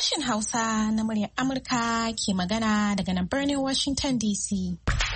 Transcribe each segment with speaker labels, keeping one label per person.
Speaker 1: Sashen Hausa na muryar Amurka ke magana daga nan birnin Washington DC.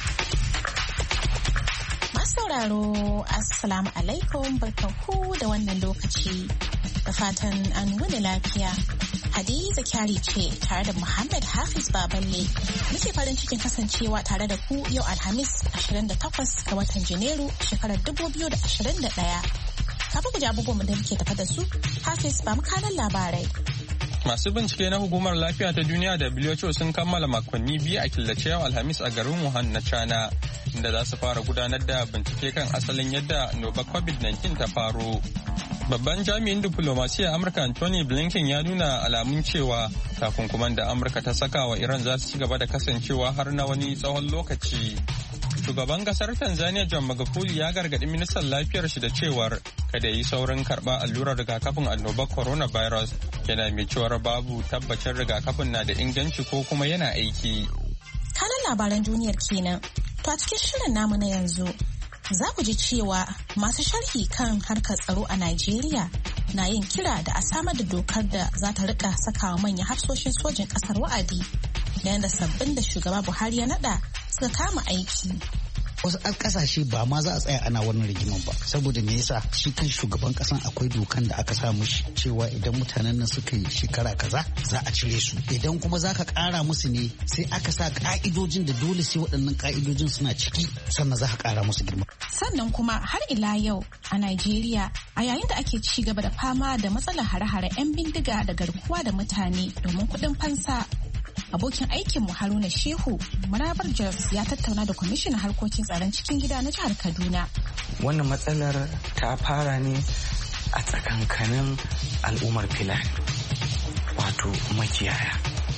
Speaker 1: Masu sauraro, Assalamu alaikum, barkanku da wannan lokaci. Da fatan an wuni lafiya. Hadiza Kyari ce tare da Muhammad Hafiz Baballe. Muke farin cikin kasancewa tare da ku yau Alhamis 28 ga watan Janairu shekarar 2021. Kafin ku ji abubuwan da muke tafa da su, Hafiz ba mu kanan labarai.
Speaker 2: Masu bincike na Hukumar Lafiya ta Duniya da WHO sun kammala makonni biyu a killace yau Alhamis a garin Wuhan na China, inda za su fara gudanar da bincike kan asalin yadda annobar COVID-19 ta faro. Babban jami'in diflomasiyya Amurka Anthony Blinken ya nuna alamun cewa takunkuman da Amurka ta saka wa Iran za su ci gaba da kasancewa har na wani tsawon lokaci. Shugaban kasar Tanzania John Magufuli ya gargaɗi ministan lafiyar shi da cewar kada yi saurin karɓa allurar rigakafin annobar coronavirus, yana mai cewar babu tabbacin rigakafin na da inganci ko kuma yana aiki.
Speaker 1: Kanan labaran duniyar kenan. To a cikin shirin namu na yanzu za ku ji cewa masu sharhi kan harkar tsaro a Najeriya na yin kira da a samar da dokar da za ta rika sakawa manyan hafsoshin sojin ƙasar wa'adi da yadda sabbin da shugaba Buhari ya naɗa suka kama aiki.
Speaker 3: Wasu kasashe ba ma za a tsaya ana wannan rigiman ba, saboda me yasa shi kan shugaban kasan akwai dokan da aka sa mushi cewa idan mutanen nan suka yi shekara kaza za a cire su, idan kuma za ka kara musu ne sai aka sa ka'idojin da dole sai waɗannan ka'idojin suna ciki sannan za ka kara musu girma.
Speaker 1: Sannan kuma har ila yau a Najeriya a yayin da ake ci gaba da fama da matsalar hare-hare 'yan bindiga da garkuwa da mutane domin kuɗin fansa, abokin aikinmu Haruna Shehu Marabar Jos ya tattauna da kwamishinan harkokin tsaron cikin gida na jihar Kaduna.
Speaker 4: Wannan matsalar ta fara ne a tsakankanin al'ummar Fulani, wato makiyaya.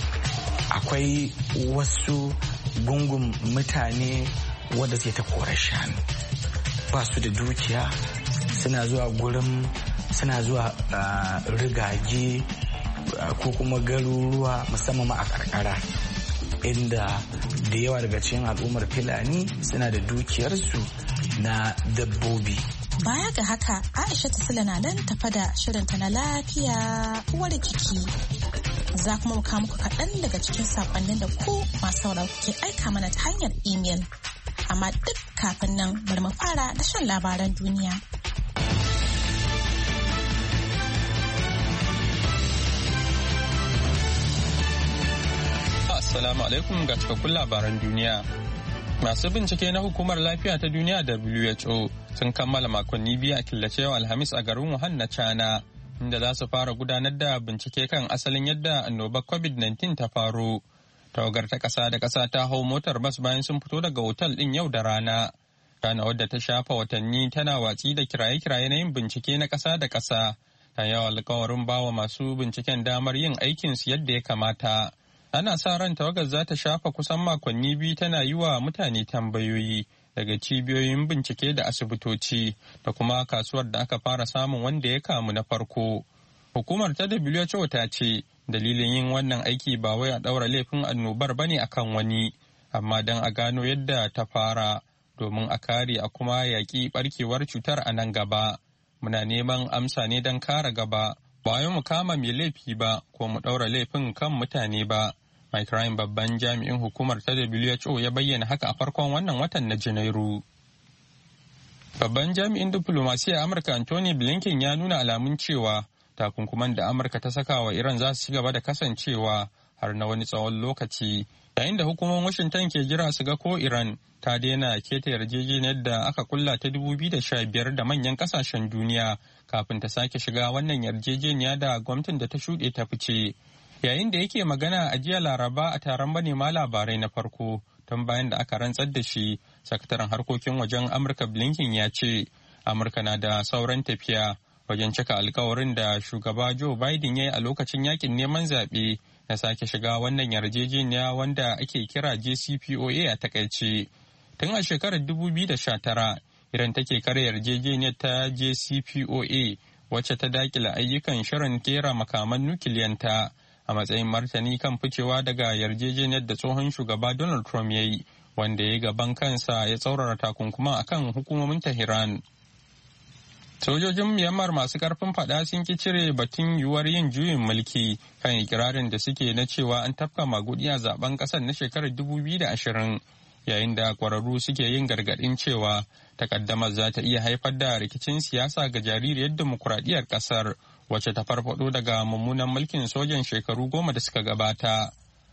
Speaker 4: Akwai wasu gungun mutane wadda suke ta korar shanu, ba su da dukiya, suna zuwa rigage ko kuma garuruwa musamman ma a karkara, inda da yawa daga cikin al'ummar Fulani suna da dukiyarsu na dabbobi.
Speaker 1: Baya ga haka, Aisha Tasila na nan tafa da shirinta na lafiya uwar jiki. Za kuma muka muku kaɗan daga cikin saƙonnin da ku masu sauraro ke aika mana ta hanyar imel. Amma duk kafin nan bari mu fara da shan labaran duniya.
Speaker 2: Assalamu alaikum ga cikakkun labaran duniya. Masu bincike na Hukumar Lafiya ta Duniya WHO sun kammala makonni biyu a killace yau Alhamis a garin Wuhan na China, inda za su fara gudanar da bincike kan asalin yadda annobar COVID-19 ta faro. Tawagar ta ƙasa da ƙasa ta hau motar bas bayan sun fito daga otal ɗin yau da rana. China, wadda ta shafa watanni tana watsi da kiraye-kiraye na yin bincike na ƙasa da ƙasa, ta yawa alkawarin bawa masu binciken damar yin aikinsu yadda ya kamata. Ana sa ran tawagar za ta shafa kusan makonni biyu tana yi wa mutane tambayoyi daga cibiyoyin bincike da asibitoci da kuma kasuwar da aka fara samun wanda ya kamu na farko. Hukumar ta WHO ta ce dalilin yin wannan aiki ba wai a ɗaura laifin annobar ba ne akan wani, amma don a gano yadda ta fara domin a kare a kuma yaƙi ɓarkewar cutar a nan gaba. Muna neman amsa ne don kare gaba, ba wai mu kama mai laifi ba ko mu ɗaura laifin kan mutane ba. Mike Ryan, babban jami'in hukumar ta WHO, ya bayyana haka a farkon wannan watan na Janairu. Babban jami'in diflomasiyyar Amurka Anthony Blinken ya nuna alamun cewa takunkuman da Amurka ta saka wa Iran za su ci gaba da kasancewa har na wani tsawon lokaci, yayin da hukumomin Washington ke jira su ga ko Iran ta daina keta yarjejeniyar da aka kulla ta 2015 da manyan kasashen duniya kafin ta sake shiga wannan yarjejeniya da gwamnatin da ta shuɗe ta fice. Yayin da yake magana a jiya Laraba a taron manema labarai na farko tun bayan da aka rantsar da shi, sakataren harkokin wajen Amurka Blinken ya ce Amurka na da sauran tafiya wajen cika alkawarin da shugaba Joe Biden ya yi a lokacin yakin neman zaɓe na sake shiga wannan yarjejeniya wanda ake kira JCPOA a takaice. Tun a shekarar 2019, Iran take kare yarjejeniyar ta JCPOA wacce ta dakila ayyukan shirin kera makaman nukiliyanta a matsayin martani kan ficewa daga yarjejeniyar da tsohon shugaba Donald Trump ya yi, wanda ya gaban kansa ya tsaurara takunkuma akan hukumomin Tehran. Sojojin Myanmar masu karfin fada sun ki cire batun yiwuwar yin juyin mulki kan ikirarin da suke na cewa an tafka magudi a zaben kasar na shekarar 2020 yayin da kwararru suke yin gargadin cewa takaddamar za ta iya haifar da rikicin siyasa ga jaririyar dimokuraɗiyyar kasar wacce ta farfado daga mummunan mulkin sojan shekaru 10 da suka gabata.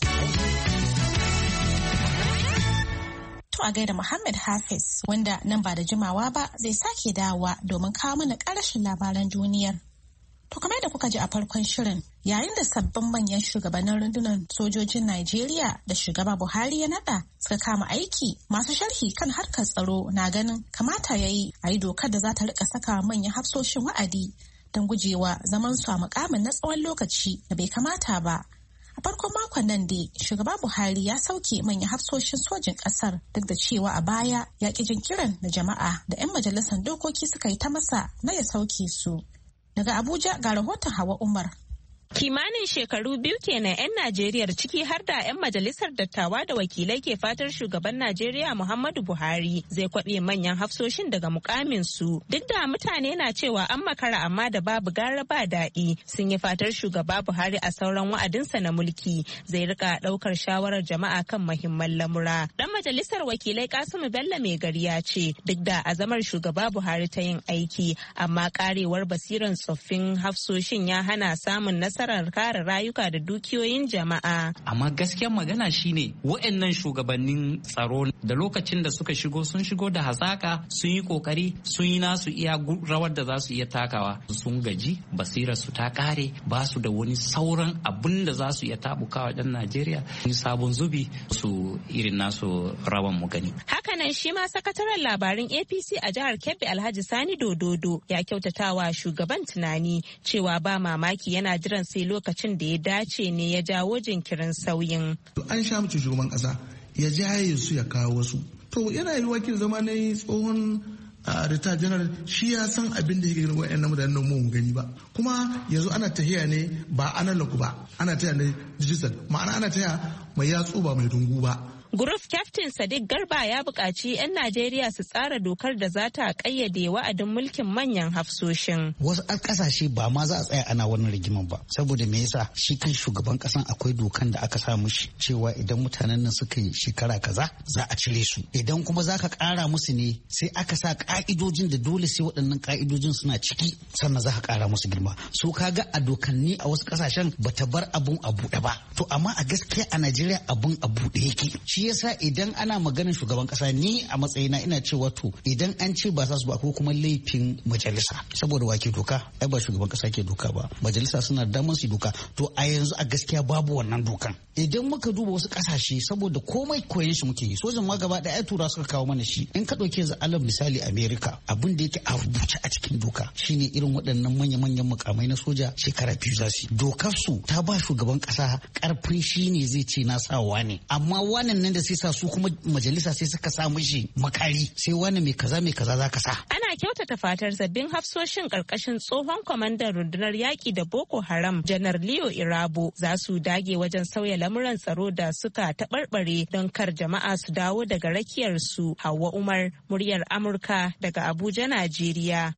Speaker 1: A gaida Muhammad Hafiz wanda nan ba da jimawa ba zai sake dawowa domin kawo mana ƙarashin labaran duniyar. To kamar da kuka ji a farkon shirin yayin da sabbin manyan shugabannin rundunar sojojin Najeriya da shugaba Buhari ya nada suka kama aiki masu sharhi kan harkar tsaro na ganin kamata ya yi a yi dokar da za ta rika saka manyan hafsoshin wa'adi don gujewa zaman su a mukamin na tsawon lokaci da bai kamata ba. A farkon makon nan dai shugaba Buhari ya sauke manyan hafsoshin sojin kasar duk da cewa a baya ya ƙi jin kiran da jama'a da 'yan majalisar dokoki suka yi ta masa na ya sauke su. Daga Abuja ga rahoton Hawa Umar.
Speaker 5: Kimanin shekaru biyu kenan 'yan Najeriya ciki har da 'yan majalisar dattawa da wakilai ke fatar shugaban Najeriya Muhammadu Buhari zai kwaɓe manyan hafsoshin daga mukamin su. Duk da mutane na cewa an makara amma da babu gara ba daɗi sun yi fatar shugaba Buhari a sauran wa'adinsa na mulki zai rika ɗaukar shawarar jama'a kan muhimman lamura. Dan majalisar wakilai Kasimu Bello mai gari ya ce duk da azamar shugaba Buhari ta yin aiki amma karewar basiran tsoffin hafsoshin ya hana samun nasarar kare rayuka da dukiyoyin jama'a.
Speaker 6: Amma gaskiyar magana shine wa'annan shugabannin tsaro da lokacin da suka shigo sun shigo da hazaka sun yi kokari sun yi nasu iya rawar da za su iya takawa sun gaji basirar su ta kare ba su da wani sauran abin da za su iya tabukawa dan Najeriya sabon zubi su irin nasu rawan mu gani.
Speaker 5: Hakanan shi ma sakataren labarin APC a jihar Kebbi Alhaji Sani Dododo ya kyautatawa shugaban tunani cewa ba mamaki yana jiran sai lokacin da ya dace ne ya jawo jinkirin sauyin.
Speaker 7: An sha mace shugaban kasa ya jaye su ya kawo wasu. To yana yi wakil zama na tsohon rita janar shi ya san abin da yake gani na mutanen mu gani ba. Kuma yanzu ana tahiya ne ba analog ba ana tahiya ne digital ma'ana ana tahiya mai yatsu ba mai dungu ba.
Speaker 5: Group Captain Sadiq Garba ya buƙaci 'yan Najeriya su tsara dokar da za ta ƙayyade wa'adin mulkin manyan hafsoshin.
Speaker 3: Wasu ƙasashe ba ma za a tsaya ana wannan rigiman ba. Saboda me yasa shi kan shugaban ƙasan akwai dokan da aka sa mishi cewa idan mutanen nan suka yi shekara kaza za a cire su. Idan kuma za ka ƙara musu ne sai aka sa ƙa'idojin da dole sai waɗannan ƙa'idojin suna ciki sannan za ka ƙara musu girma. So ka ga a dokanni a wasu ƙasashen bata bar abun a buɗe ba. To amma a gaskiya a Najeriya abun a buɗe yake. Shi yasa idan ana maganin shugaban kasa ni a matsayina ina cewa to idan an ce ba za su ba ko kuma laifin majalisa saboda wake doka ai ba shugaban kasa ke doka ba majalisa suna da damar su doka to a yanzu a gaskiya babu wannan dokan idan muka duba wasu kasashe saboda komai koyon shi muke yi sojan ma gaba daya tura suka kawo mana shi in ka dauke yanzu alal misali America abin da yake a rubuce a cikin doka shine irin waɗannan manya-manyan mukamai na soja shekara 2 za su dokar su ta ba shugaban kasa karfi shine zai ce na sawa ne amma wannan da sai sa su kuma majalisa sai suka sa mishi makari sai wani mai kaza za ka sa.
Speaker 5: Ana kyautata fatar sabbin hafsoshin karkashin tsohon kwamandan rundunar yaƙi da Boko Haram Janar Leo Irabo za su dage wajen sauya lamuran tsaro da suka taɓarɓare don kar jama'a su dawo daga rakiyar su. Hauwa Umar, muryar Amurka daga Abuja, Najeriya.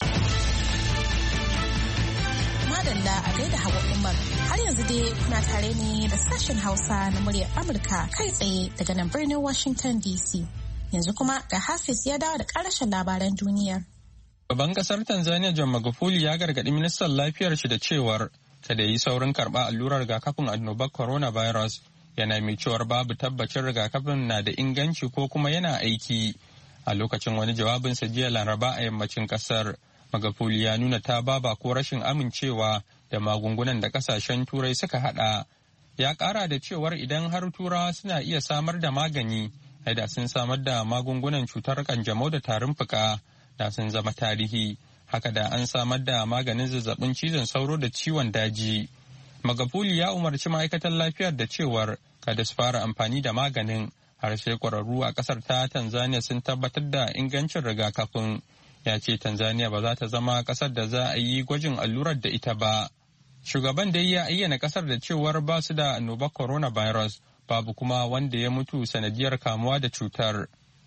Speaker 1: Madalla a gaida Hawa Umar. Har yanzu dai kuna tare ne da sashen Hausa na muryar Amurka kai tsaye daga nan birnin Washington DC. Yanzu kuma ga Hafiz ya dawo da ƙarashin labaran duniyar.
Speaker 2: Shugaban kasar Tanzania John Magufuli ya gargaɗi ministan lafiyar shi da cewar kada yi saurin karɓa allurar rigakafin annobar coronavirus yana mai cewar babu tabbacin rigakafin na da inganci ko kuma yana aiki. A lokacin wani jawabinsa jiya Laraba a yammacin kasar, Magufuli ya nuna tababa ko rashin amincewa da magungunan da kasashen turai suka hada. Ya kara da cewar idan har turawa suna iya samar da magani, da sun samar da magungunan cutar kanjamau da tarin fuka da sun zama tarihi. Haka da an samar da maganin zazzabin cizon sauro da ciwon daji. Magufuli ya umarci ma'aikatan lafiyar da cewar kada su fara amfani da maganin har sai kwararru a kasar ta Tanzania sun tabbatar da ingancin rigakafin. Ya ce Tanzania ba za ta zama kasar da za a yi gwajin allurar da ita ba. Shugaban dai ya ayyana kasar da cewar ba su da annobar coronavirus, babu kuma wanda ya mutu sanadiyar kamuwa da cutar.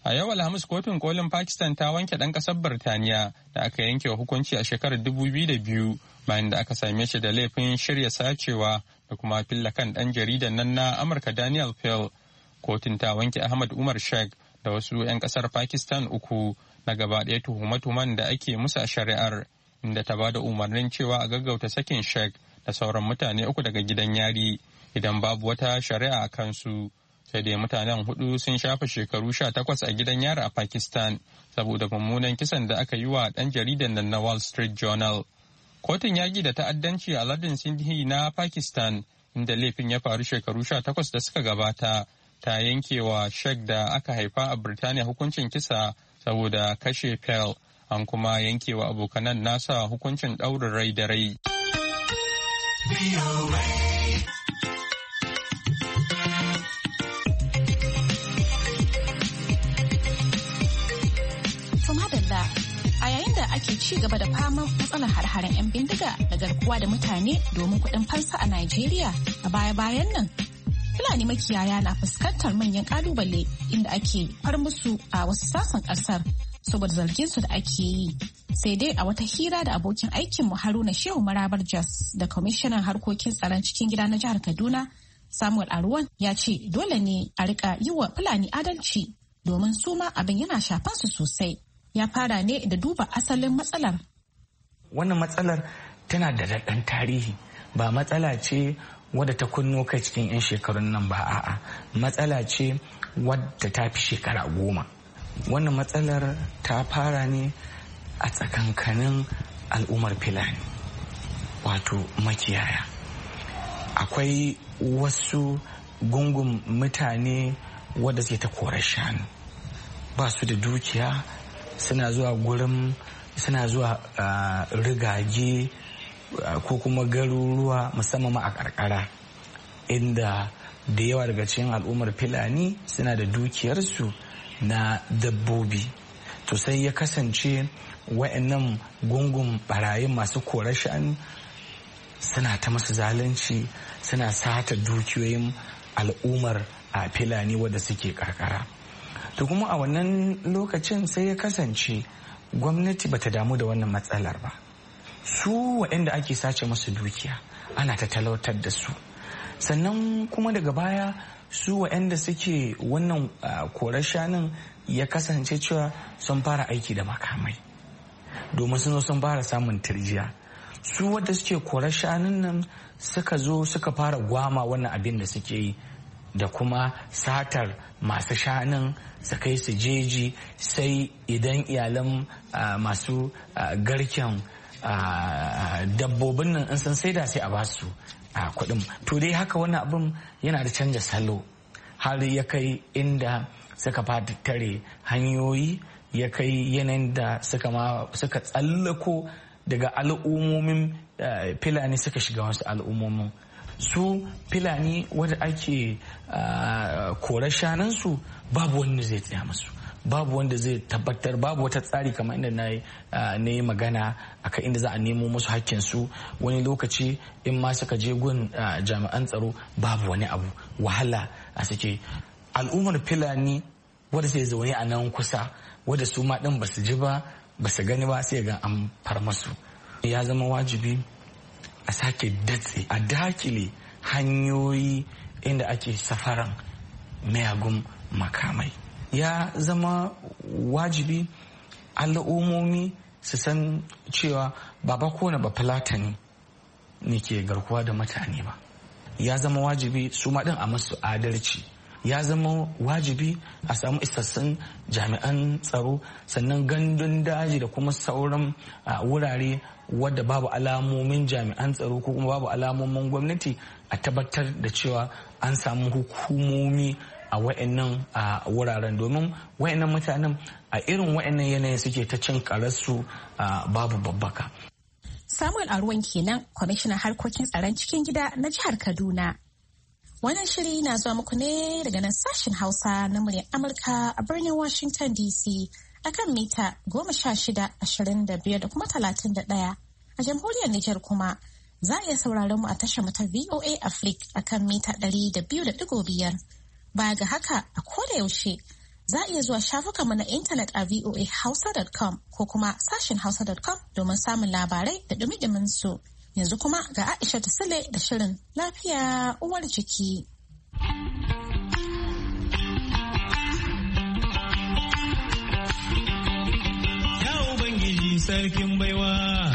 Speaker 2: A yau Alhamis kotun kolin Pakistan ta wanke ɗan ƙasar Birtaniya da aka yanke wa hukunci a shekarar 2002 bayan da aka same shi da laifin shirya sacewa da kuma filla kan ɗan jaridan nan na Amurka Daniel Pearl. Kotun ta wanke Ahmad Umar Sheikh da wasu 'yan ƙasar Pakistan 3 na gaba ɗaya tuhume-tuhumen da ake musu a shari'ar, inda ta ba da umarnin cewa a gaggauta sakin Sheikh da sauran mutane 3 daga gidan yari idan babu wata shari'a a kansu. Sai dai mutanen 4 sun shafe shekaru 18 a gidan yari a Pakistan saboda mummunan kisan da aka yi wa ɗan jaridan nan na Wall Street Journal. Kotun yaƙi da ta'addanci a lardin Sindhi na Pakistan, inda laifin ya faru shekaru 18 da suka gabata, ta yanke wa Sheikh da aka haifa a Birtaniya hukuncin kisa saboda kashe Pearl, an kuma yanke wa abokanan nasa hukuncin ɗaurin rai da rai.
Speaker 1: A yayin da ake ci gaba da faman matsalar har-haren 'yan bindiga da garkuwa da mutane domin kuɗin fansa a Najeriya a baya-bayan nan, Fulani makiyaya na fuskantar manyan kalubale inda ake far musu a wasu sassan ƙasar saboda zargin su da ake yi. Sai dai a wata hira da abokin aikinmu Haruna Shehu Marabar Jos da kwamishinan harkokin tsaron cikin gida na jihar Kaduna, Samuel Arwan, ya ce dole ne a rika yi wa Fulani adalci domin su ma abin yana shafan su sosai. Ya fara ne da duba asalin matsalar.
Speaker 4: Wannan matsalar tana da daɗin tarihi, ba matsala ce wadda ta kunno kai cikin 'yan shekarun nan ba, a'a matsala ce wadda ta fi shekara 10. Wannan matsalar ta fara ne a tsakankanin al'ummar Fulani, wato makiyaya. Akwai wasu gungun mutane wadda suke ta korar shanu, ba su da dukiya, suna zuwa rigage ko kuma garuruwa musamman a karkara, inda da yawa daga cikin al'ummar Fulani suna da dukiyarsu na dabbobi. To sai ya kasance wa'annan gungun barayin masu korar shanu suna ta masu zalunci, suna sata dukiyoyin al'ummar Fulani wadda suke karkara. To kuma a wannan lokacin sai ya kasance gwamnati bata damu da wannan matsalar ba. Su waɗanda ake sace masu dukiya ana ta talautar da su, sannan kuma daga baya su waɗanda suke wannan korar shanun ya kasance cewa sun fara aiki da makamai domin sun fara samun tirjiya. Su wadda suke korar shanun nan suka zo suka fara gwama wannan abin da suke yi da kuma satar masu shanun su kai su jeji, sai idan iyalan masu garken dabbobin nan in san saida sai a basu kuɗin. To dai haka wannan abin yana da canja salo, har ya kai inda suka fata tare hanyoyi, ya kai yanayin da suka tsallako daga al'ummomin Fulani suka shiga wasu al'ummomin. Su Fulani wadda ake korar shanunsu babu wanda zai tsaya musu, babu wanda zai tabbatar, babu wata tsari kamar inda na yi magana akan inda za a nemo musu hakkinsu. Wani lokaci in ma suka je gun jami'an tsaro babu wani abu, wahala a suke. Al'ummar Fulani wadda sai zaune a nan kusa, wadda su ma ɗin ba su ji ba, ba su gani ba, sai ga an far masu. Ya zama wajibi a sake datse, a dakile hanyoyi inda ake safaran mayagun makamai. Ya zama wajibi al'ummomi su san cewa ba kowane ba Fulatani ne ke garkuwa da mutane ba. Ya zama wajibi su ma ɗin a masu adalci. Ya zama wajibi a samu isassun jami'an tsaro, sannan gandun daji da kuma sauran wurare wadda babu alamomin jami'an tsaro ko kuma babu alamomin gwamnati, a tabbatar da cewa an samu hukumomi a wa'annan wuraren, domin wa'annan mutanen a irin wa'annan yanayin suke ta cin kararsu babu babbaka.
Speaker 1: Samuel Arwan kenan, kwamishinan harkokin tsaron cikin gida na jihar Kaduna. Wannan shiri na zuwa muku ne daga nan sashen Hausa na muryar Amurka a birnin Washington DC akan mita 16-25 da kuma 31. A jamhuriyar Nijar kuma za a iya sauraron mu a tashar mu ta VOA Africa akan mita 200.5. Baya ga haka, a koda yaushe za a iya zuwa shafukanmu na intanet a voahausa.com ko kuma sashen hausa.com domin samun labarai da dumi-dumin su. Yanzu kuma ga Aisha Sule da shirin lafiya uwar jiki.
Speaker 8: Ya Ubangiji sarkin baiwa.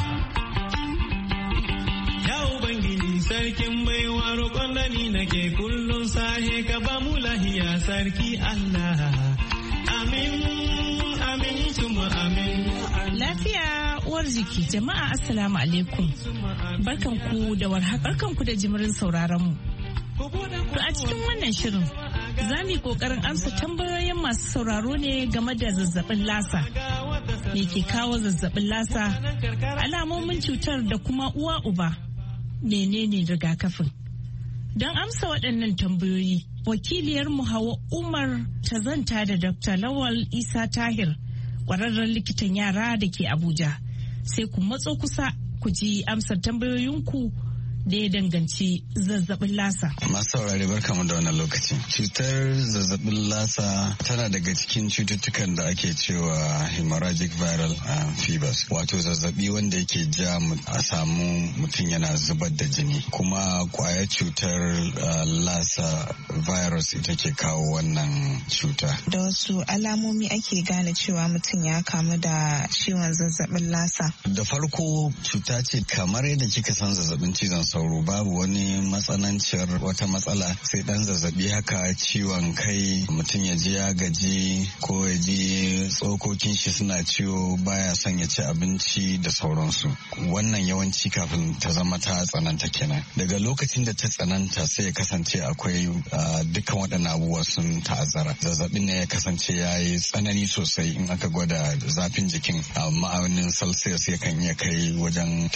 Speaker 8: Ya Ubangiji sarkin baiwa roƙon da ni nake kullum sahe ka ba mu lahiya sarki Allah. Amin, amin, tuma amin.
Speaker 9: Lafiya uwar jiki jama'a assalamu alaikum. Barkanku da warhaka, barkanku da jimirin sauraron mu. To a cikin wannan shirin za mu yi kokarin amsa tambayoyin masu sauraro ne game da zazzabin lasa. Me ke kawo zazzabin lasa? Alamomin cutar da kuma uwa uba. Menene rigakafin? Don amsa waɗannan tambayoyi, wakiliyar mu Hawa Umar ta zanta da Dr. Lawal Isa Tahir, ƙwararren likitan yara da ke Abuja. Sai ku matso kusa ku ji amsar tambayoyinku da ya danganci zazzabin lasa.
Speaker 10: Masu saurare barkamu da wannan lokaci. Cutar zazzabin lasa tana daga cikin cututtukan da ake cewa hemorrhagic viral fevers, wato zazzabi wanda yake ja a samu mutum yana zubar da jini. Kuma kwayar cutar lasa virus ita ke kawo wannan cuta.
Speaker 11: Da wasu alamomi ake gane cewa mutum ya kamu da ciwon zazzabin lasa?
Speaker 10: Da farko cuta ce kamar yadda kika san zazzabin cizon sauro, babu wani matsananciyar wata matsala, sai dan zazzabi haka, ciwon kai, mutum ya ji ya gaji ko ya ji tsokokin shi suna ciwo, baya son ya ci abinci da sauransu. Wannan yawanci kafin ta zama ta tsananta kenan. Daga lokacin da ta tsananta sai ya kasance akwai dukkan waɗannan abubuwa sun ta'azzara. Zazzabin ne ya kasance ya yi tsanani sosai, in aka gwada zafin jikin a ma'aunin celsius ya kan iya kai wajen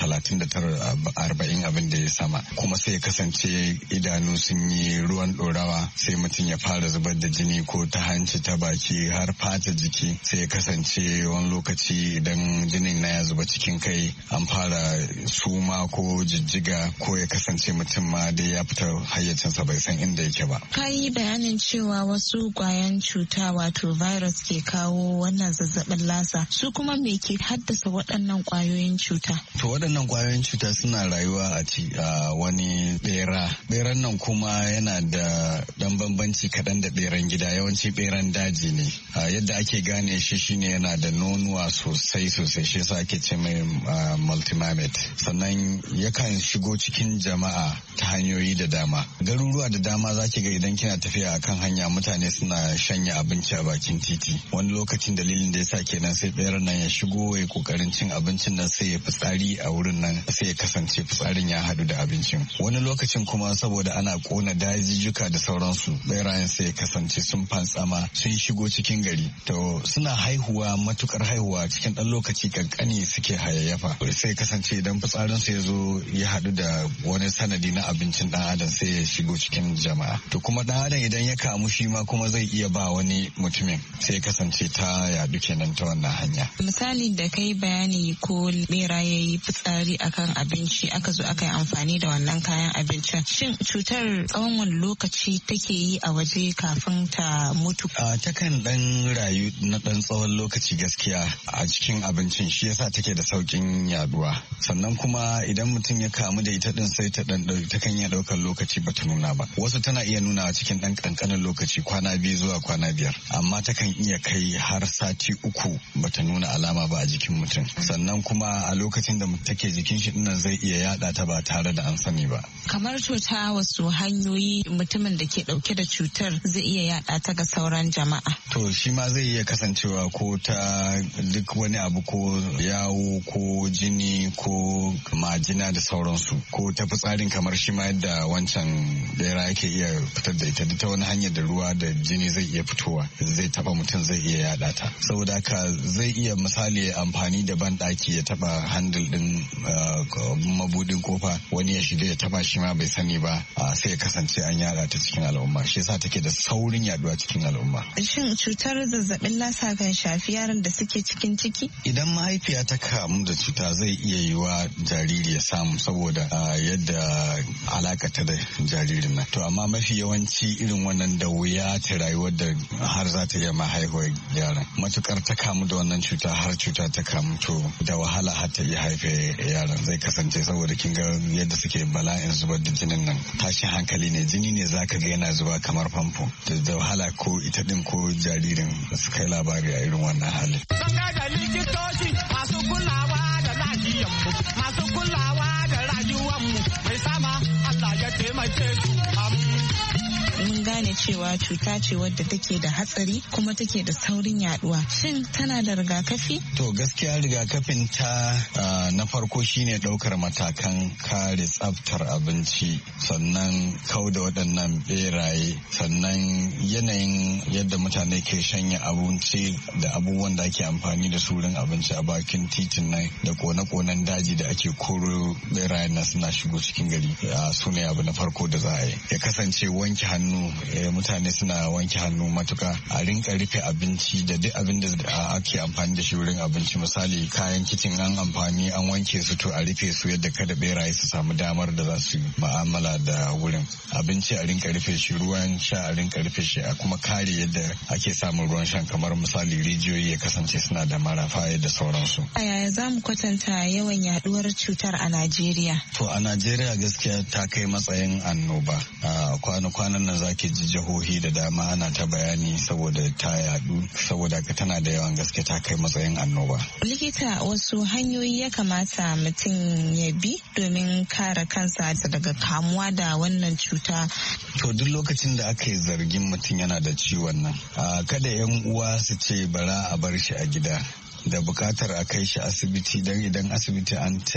Speaker 10: 39-40 abin da ya sama, kuma sai ya kasance idanu sun yi ruwan ɗorawa, sai mutum ya fara zubar da jini ko ta hanci ta baki har fata jiki, sai ya kasance wani lokaci idan jinin na ya zuba cikin kai an fara suma ko jijjiga, ko ya kasance mutum ma dai ya fita hayyacinsa bai san inda yake ba.
Speaker 11: Ka yi bayanin cewa wasu kwayan cuta wato virus ke kawo wannan zazzabin lasa, su kuma me ke haddasa waɗannan kwayoyin cuta?
Speaker 10: To waɗannan kwayoyin cuta suna rayuwa a wani beran nan kuma yana da dan bambanci kaɗan da beran gida, yawanci beran daji ne. Yadda ake gane shi shine yana da nonuwa sosai shi yasa ake ce mai multimamet. Sannan yakan shigo cikin jama'a ta hanyoyi da dama. Garuruwa da dama zaki ga idan kina tafiya akan hanya mutane suna shanya abinci a bakin titi. Wani lokacin dalilin da yasa kenan sai beran nan ya shigo ya kokarin cin abincin nan, sai ya fitsari a wurin nan, sai ya kasance fitsarin ya hadu da abincin. Wani lokacin kuma saboda ana kona dajijjuka da sauransu, berayen sai ya kasance sun fantsama sun shigo cikin gari. To suna haihuwa, matukar haihuwa, cikin dan lokaci kankani suke hayayyafa. Sai kasance idan fitsarinsu ya zo ya hadu da wani sanadi na abincin dan adam, sai ya shigo cikin jama'a. To kuma dan adam idan ya kamu shi ma kuma zai iya ba wani mutumin, sai ya kasance ta yadu kenan ta wannan hanya.
Speaker 11: Misali da kai bayani ko bera ya yi fitsari akan abinci, aka zo aka yi amfani da wannan kayan abincin, shin cutar tsawon wani lokaci take yi a waje kafin ta mutu?
Speaker 10: Takan dan rayu na dan tsawon lokaci gaskiya a cikin abincin, shi yasa take da saukin yaduwa. Sannan kuma idan mutum ya kamu da ita din sai ta kan iya daukar lokaci bata nuna ba. Wasu tana iya nuna cikin dan kankanin lokaci, kwana 2 zuwa kwana 5, amma takan iya kai har sati 3 bata nuna alama ba a jikin mutum. Sannan kuma a lokacin da take jikin shi dinnan zai iya yada ta ba tare da an sani ba.
Speaker 11: Kamar cuta wasu hanyoyi mutumin da ke dauke da cutar zai iya yada ta ga sauran jama'a?
Speaker 10: To shi ma zai iya kasancewa ko ta duk wani abu, ko yawo ko jini ko majina da sauransu, ko ta fitsarin kamar shi ma yadda wancan bera yake iya fitar da ita, ta wani hanyar da ruwa da jini zai iya fitowa, zai taba mutum zai iya yada ta. Saboda haka zai iya misali amfani da banɗaki ya taba handle din mabudin kofa, wani ya shiga ya taba shi ma bai sani ba sai ya kasance an yada ta cikin al'umma, shi yasa take da saurin yaduwa cikin al'umma.
Speaker 11: Shin cutar zazzabin lasa kan shafi yaran da suke cikin ciki?
Speaker 10: Idan mahaifiya ta kamu da cuta zai iya yiwa jariri ya samu saboda yadda alakata da jaririn nan. To amma mafi yawanci irin wannan da wuya ta rayuwar da har za ta iya haihuwar yaran. Matukar ta kamu da wannan cuta har cuta ta kamu to da wahala har ta iya haife yaran zai kasance, saboda kin ga yadda suke bala'in zubar da jinin nan tashin hankali ne, jini ne zaka ga yana zuba kamar famfo, da wahala ko ita din ko jaririn su kai labari a irin wannan hali.
Speaker 8: Likitoci masu kulawa da lahiyanmu, masu kulawa da rayuwanmu, mai sama Allah ya taimake su.
Speaker 11: Mun gane cewa cuta ce wadda take da hatsari kuma take da saurin yaduwa. Shin tana da rigakafi?
Speaker 10: To gaskiya rigakafin ta na farko shine daukar matakan kare tsaftar abinci, sannan kauda waɗannan beraye, sannan yanayin yadda mutane ke shanya abinci da abubuwan da ake amfani da su wurin abinci a bakin titin nan, da kone-konen daji da ake koro berayen nan suna shigo cikin gari, su ne abu na farko da za a yi. Ya kasance wanke hannu, mutane suna wanke hannu matuka, a rinka rufe abinci da duk abin da ake amfani da shi wurin abinci, misali kayan kicin an amfani an wanke su to a rufe su yadda kada beraye su samu damar da za su ma'amala da wurin abinci, a rinka rufe shi, ruwan sha a rinka rufe shi, a kuma kare yadda ake samun ruwan shan, kamar misali rijiyoyi ya kasance suna da marafa da sauransu.
Speaker 11: A yaya za mu kwatanta yawan yaduwar cutar a Najeriya?
Speaker 10: To a Najeriya gaskiya ta kai matsayin annoba. Kwana-kwanan nan zaki ji jihohi da dama ana ta bayani saboda ta yadu, saboda tana da yawan gaske ta kai matsayin annoba.
Speaker 11: Likita, wasu hanyoyi ya kamata mutum ya bi domin kare kansa daga kamuwa da wannan cuta?
Speaker 10: To duk lokacin da aka yi zargin mutum yana da ciwon nan, kada 'yan uwa su ce bara a bar shi a gida. Da bukatar a kai shi asibiti, don idan asibiti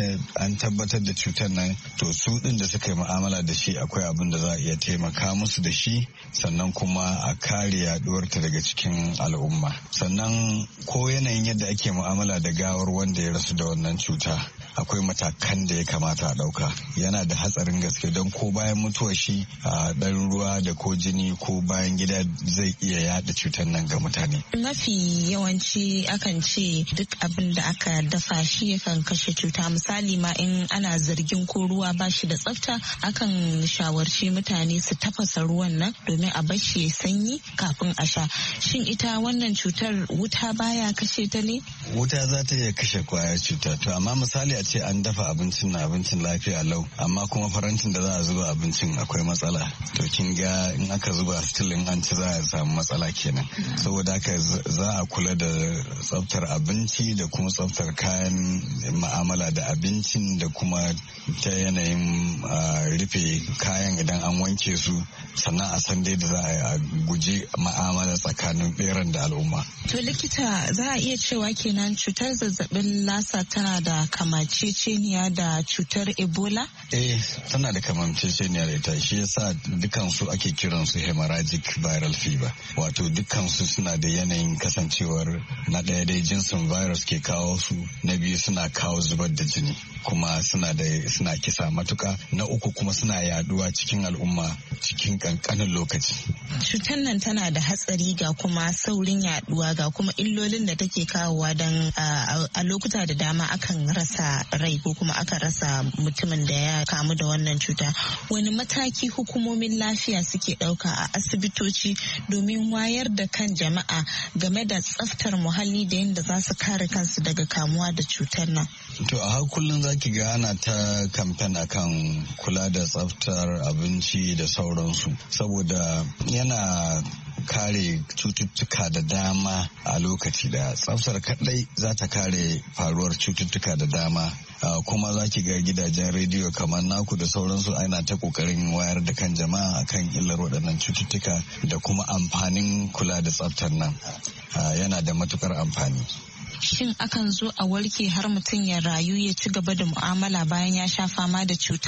Speaker 10: an tabbatar da cutar nan, to su din da suka yi mu'amala da shi akwai abin da za a iya taimaka musu da shi, sannan kuma a kare yaduwarta daga cikin al'umma. Sannan ko yanayin yadda ake mu'amala da gawar wanda ya rasu da wannan cuta, akwai matakan da ya kamata a ɗauka. Yana da hatsarin gaske, don ko bayan mutuwar shi a ɗan ruwa da ko jini ko bayan gida zai iya yada cutar nan ga mutane.
Speaker 11: Mafi yawanci akan ce duk abin da aka dafa shi yakan kashe cuta. Misali ma in ana zargin ko ruwa ba shi da tsafta, akan shawarci mutane su tafasa ruwan nan domin a bar shi ya sanyi kafin a sha. Shin ita wannan cutar wuta baya kashe ta ne?
Speaker 10: Wuta za ta iya kashe kwayar cuta, to amma misali a ce an dafa abincin lafiya lau, amma kuma farantin da za a zuba abincin akwai matsala, to kin ga in aka zuba still in an ci za a samu matsala kenan. Saboda haka za a kula da tsaftar abinci da kuma tsaftar kayan ma'amala da abincin, da kuma ta yanayin rufe kayan idan an wanke su, sannan a san dai da za a guji ma'amala tsakanin beran da al'umma.
Speaker 11: To likita, za a iya cewa kenan cutar zazzabin lasa tana da kamanceceniya da cutar Ebola?
Speaker 10: Tana da kamanceceniya da ita, shi yasa dukansu ake kiransu hemorrhagic viral fever, wato dukansu suna da yanayin kasancewar na ɗaya dai jinsin virus ke kawo su, na biyu suna kawo zubar da jini, kuma suna kisa matuka, na uku kuma suna yaduwa cikin al'umma cikin kankanin lokaci.
Speaker 11: Cutar nan tana da hatsari ga kuma saurin yaduwa ga kuma illolin da take kawowa, don a lokuta da dama akan rasa rai ko kuma aka rasa mutumin da ya kamu da wannan cuta. Wani mataki hukumomin lafiya suke ɗauka a asibitoci domin wayar da kan jama'a game da tsaftar muhalli da yadda za su kare kansu daga kamuwa da cutar nan?
Speaker 10: To a har kullum zaki ga ana ta kamfen akan kula da tsaftar abinci da sauransu, saboda yana kare cututtuka da dama a lokaci da tsaftar kadai za ta kare faruwar cututtuka da dama. Kuma za ki ga gidajen rediyo kamar naku da sauransu ana ta kokarin wayar da kan jama'a akan illar waɗannan cututtuka da kuma amfanin kula da tsaftar nan. Yana da matukar amfani.
Speaker 11: Shin akan zo a warke har mutum ya rayu ya ci gaba da mu'amala bayan ya sha fama da cutar?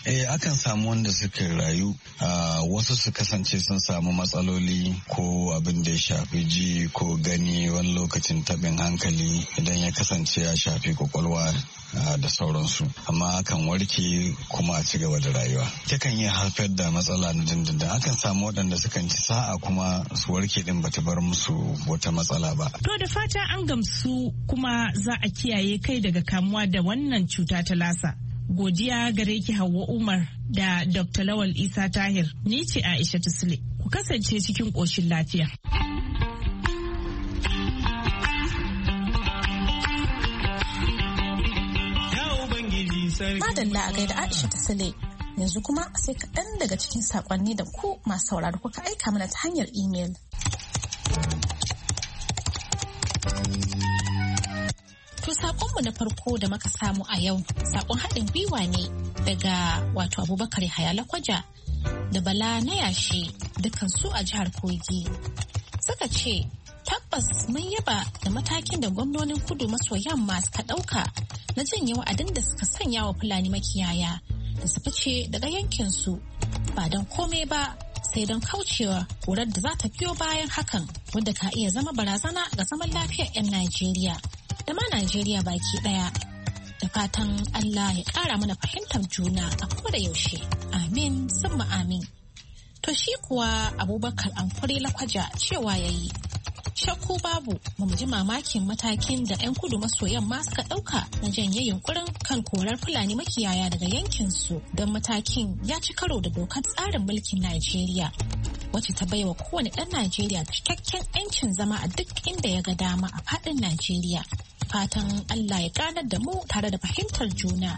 Speaker 10: Akan samu wanda suka rayu wasu su kasance sun samu matsaloli ko abin da ya shafi ji ko gani, wani lokacin tabin hankali idan ya kasance ya shafi kwakwalwa da sauransu, amma akan warke kuma a ci gaba da rayuwa. Takan iya haifar da matsala na dindindin. Akan samu waɗanda sukan ci sa'a kuma su warke din bata bar musu wata matsala ba.
Speaker 9: To da fata an gamsu kuma za a kiyaye kai daga kamuwa da wannan cuta ta lasa. Godiya gare ki Hauwa Umar da Dr. Lawal Isa Tahir. Ni ce Aisha Sule. Ku kasance cikin ƙoshin lafiya.
Speaker 1: Madalla a gaida Aisha Sule. Yanzu kuma sai kaɗan daga cikin saƙonni da ku masu sauraro kuka aika mana ta hanyar imel. To saƙonmu na farko da muka samu a yau, saƙon haɗin gwiwa ne daga wato Abubakar Yahaya Lakwaja da Bala na yashi dukan su a jihar Kogi. Suka ce, tabbas mun yaba da matakin da gwamnonin kudu maso yamma suka ɗauka na janye wa'adin da suka sanya wa Fulani makiyaya da su fice daga yankinsu ba don komai ba sai don kaucewa ƙurar da za ta biyo bayan hakan wanda ka iya zama barazana ga zaman lafiyar 'yan Najeriya da ma Najeriya baki ɗaya. Da fatan Allah ya ƙara mana fahimtar juna a koda yaushe. Amin summa amin. To shi kuwa Abubakar Amfure Lakwaja cewa yayi shakku babu ba mu ji mamakin matakin da 'yan kudu maso yamma suka ɗauka na janye yunkurin kan korar Fulani makiyaya daga yankinsu don matakin ya ci karo da dokar tsarin mulkin Najeriya wacce ta baiwa kowane ɗan Najeriya cikakken 'yancin zama a duk inda ya ga dama a faɗin Najeriya. Fatan Allah ya ganar da mu tare da fahimtar juna.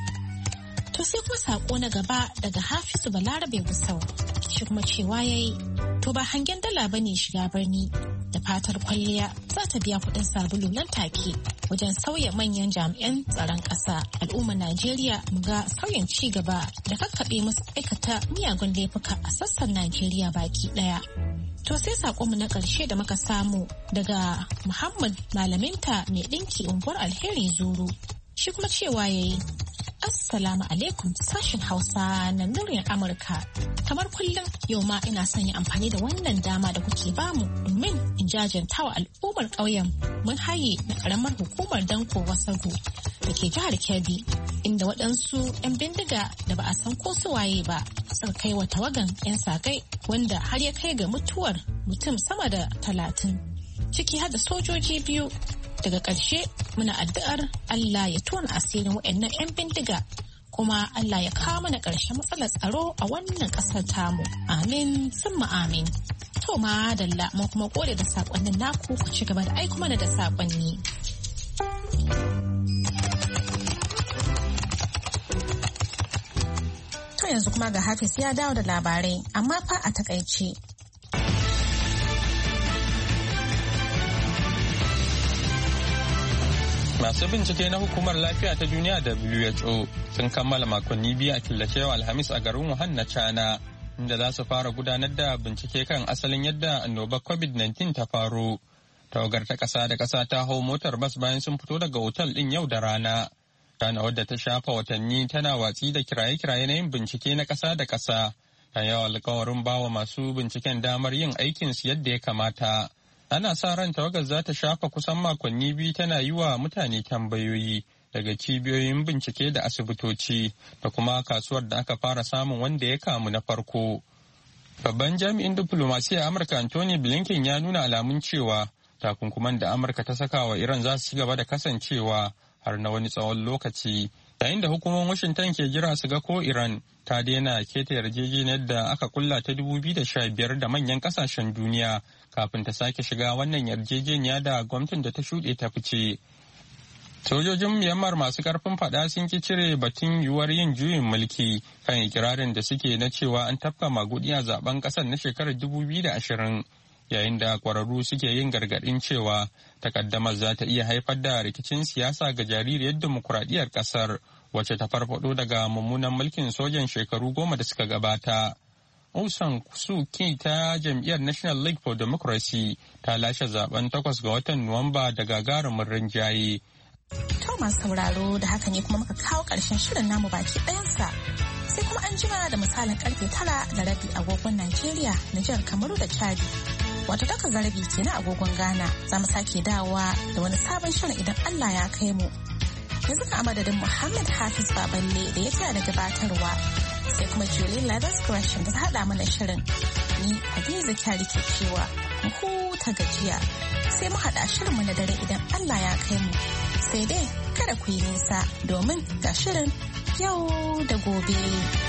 Speaker 1: To sai kuma sako na gaba daga Hafizu Balarabe Gusau shi kuma cewa yayi to ba hangen dala bane shiga birni da fatar kwalliya za ta biya kuɗin sabulu nan take wajen sauya manyan jami'an tsaron ƙasa. Al'ummar Najeriya mu ga sauyin ci gaba da kakkaɓe musu aikata miyagun laifuka a sassan Najeriya baki ɗaya. To sai saƙonmu na ƙarshe da muka samu daga Muhammad Malaminta mai ɗinki unguwar Alheri Zuru. Shi kuma cewa yayi Assalamu alaikum sashen Hausa na muryar Amurka. Kamar kullum yau ma ina son yin amfani da wannan dama da kuke bamu domin in jajanta wa al'ummar ƙauyen mun haye na ƙaramar hukumar Danko Wasagu da ke jihar Kebbi inda waɗansu 'yan bindiga da ba a san ko su waye ba suka kai wa tawagan 'yan sakai wanda har ya kai ga mutuwar mutum sama da 30 ciki har da sojoji 2. Daga ƙarshe muna addu'ar Allah ya tona asirin waɗannan 'yan bindiga kuma Allah ya kawo mana ƙarshen matsalar tsaro a wannan ƙasar tamu. Amin summa amin. To ma dalla mun kuma gode da saƙonnin naku ku ci gaba da aiko mana da saƙonni. To yanzu kuma ga Hafiz ya dawo da labarai amma fa a takaice.
Speaker 2: Masu bincike na hukumar lafiya ta duniya WHO sun kammala makonni biyu a killacewa Alhamis a garin Wuhan na China, inda za su fara gudanar da bincike kan asalin yadda annobar COVID-19 ta faru. Tawagar ta ƙasa da ƙasa ta hau motar bas bayan sun fito daga otal ɗin yau da rana. China wadda ta shafa watanni tana watsi da kiraye-kiraye na yin bincike na ƙasa da ƙasa, ta yawa alkawarin bawa masu binciken damar yin aikinsu yadda ya kamata. Ana sa ran tawagar za ta shafa kusan makonni biyu tana yi wa mutane tambayoyi daga cibiyoyin bincike da asibitoci da kuma kasuwar da aka fara samun wanda ya kamu na farko. Babban jami'in diflomasiyyar Amurka Anthony Blinken ya nuna alamun cewa takunkuman da Amurka ta saka wa Iran za su ci gaba da kasancewa har na wani tsawon lokaci, yayin da hukumomin Washington ke jira su ga ko Iran ta daina keta yarjejeniyar da aka kulla ta 2015 da manyan kasashen duniya kafin ta sake shiga wannan yarjejeniya da gwamnatin da ta shuɗe ta fice. Sojojin Myanmar masu karfin fada sun ki cire batun yiwuwar yin juyin mulki kan ikirarin da suke na cewa an tafka magudi a zaben kasar na shekarar 2020, yayin da kwararru suke yin gargaɗin cewa takaddamar za ta iya haifar da rikicin siyasa ga jaririyar dimokuraɗiyyar kasar wacce ta farfado daga mummunan mulkin sojan shekaru 10 da suka gabata. Aung San Suu Kyi ta jam'iyyar National League for Democracy ta lashe zaben 8 ga watan Nuwamba da gagarumin rinjaye.
Speaker 1: To masu sauraro da haka ne kuma muka kawo ƙarshen shirin namu baki ɗayansa. sai kuma an jima da misalin karfe 9:30 agogon Najeriya, Nijar, Kamaru da Chadi. Wato 8:30 kenan agogon Ghana. Za mu sake dawowa da wani sabon shirin idan Allah ya kai mu. Yanzu ka madadin Muhammad Hafiz Baballe da ya taya da gabatarwa. Sai kuma Julie Leathers Gresham da ta haɗa mana shirin. Ni Hadiza Kyari ke cewa mu huta gajiya. Sai mu haɗa shirinmu na dare idan Allah ya kai mu. Sai dai kada ku yi nisa domin ga shirin yau da gobe.